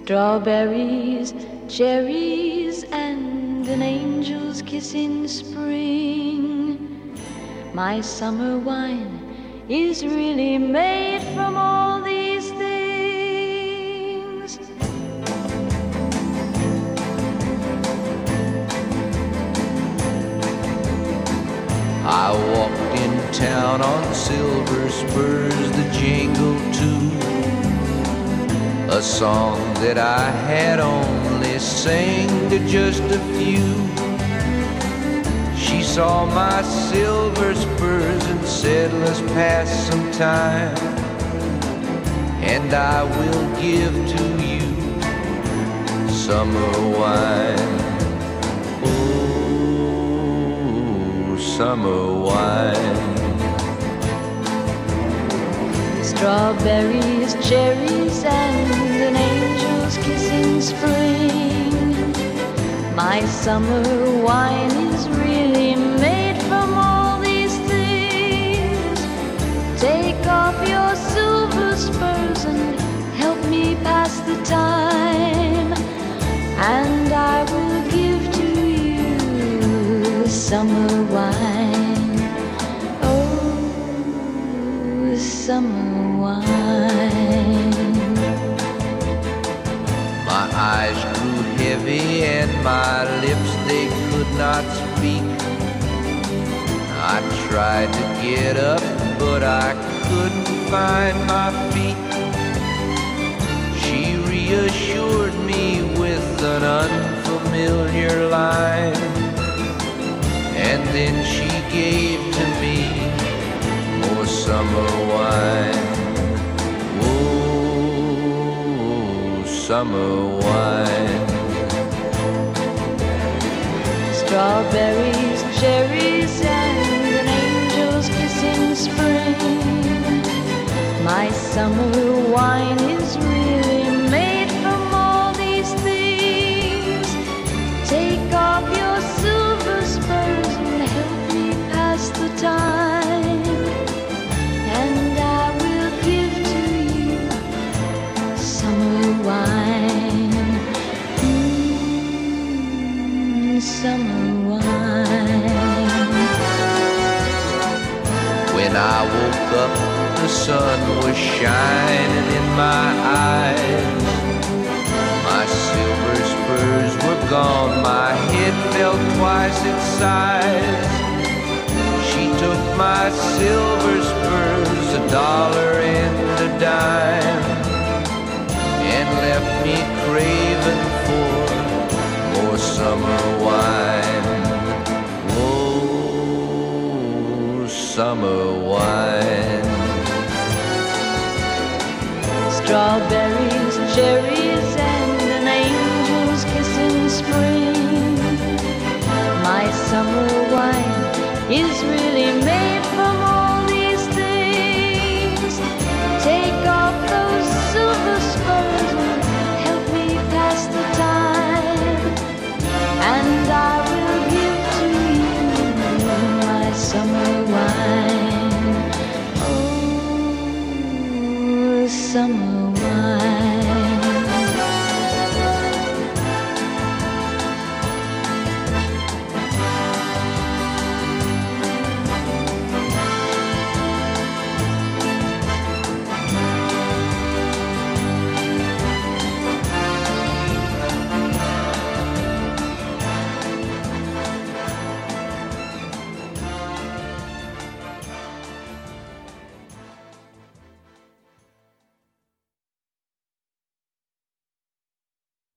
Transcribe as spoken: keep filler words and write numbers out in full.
Strawberries, cherries, and an angel's kiss in spring. My summer wine is really made from all these things. I walked in town on silver spurs that jingle too, a song that I had only sang to just a few. She saw my silver spurs and said, let's pass some time, and I will give to you summer wine. Oh, summer wine. Strawberries, cherries, and an angel's kiss in spring. My summer wine is really made from all these things. Take off your silver spurs and help me pass the time, and I will give to you summer wine. Oh, summer wine. My eyes grew heavy and my lips, they could not speak. I tried to get up, but I couldn't find my feet. She reassured me with an unfamiliar line, and then she gave to me more summer wine. Summer wine. Strawberries, cherries, and an angel's kiss in spring. My summer wine is really made from all these things. Take off your silver spurs and help me pass the time, and I will give to you summer wine. Mm, summer wine. When I woke up, the sun was shining in my eyes. My silver spurs were gone, my head felt twice its size. She took my silver spurs, a dollar and a dime, and left me craving for more summer wine. Oh, summer wine. Strawberries, cherries, and an angel's kiss in spring. My summer wine is